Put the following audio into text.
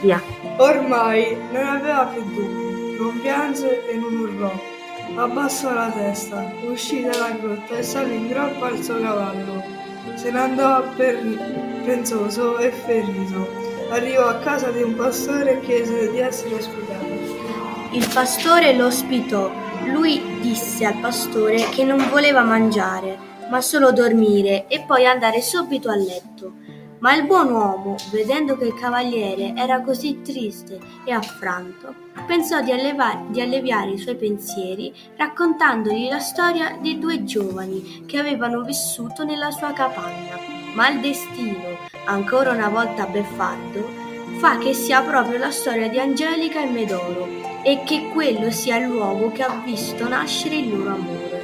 Via. Ormai non aveva più dubbi, non pianse e non urlò. Abbassò la testa, uscì dalla grotta e salì in groppa al suo cavallo. Se ne andò pensoso e ferito. Arrivò a casa di un pastore e chiese di essere ospitato. Il pastore lo ospitò. Lui disse al pastore che non voleva mangiare, ma solo dormire e poi andare subito a letto. Ma il buon uomo, vedendo che il cavaliere era così triste e affranto, pensò di alleviare i suoi pensieri raccontandogli la storia di due giovani che avevano vissuto nella sua capanna. Ma il destino, ancora una volta beffardo, fa che sia proprio la storia di Angelica e Medoro e che quello sia il luogo che ha visto nascere il loro amore.